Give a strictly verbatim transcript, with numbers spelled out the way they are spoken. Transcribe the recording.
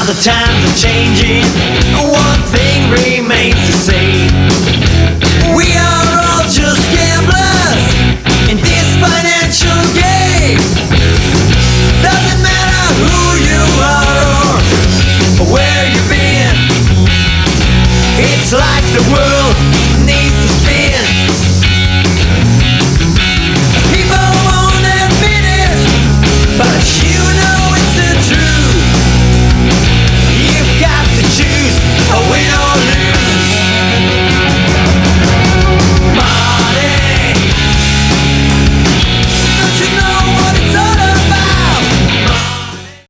the times are changing, one thing remains the same.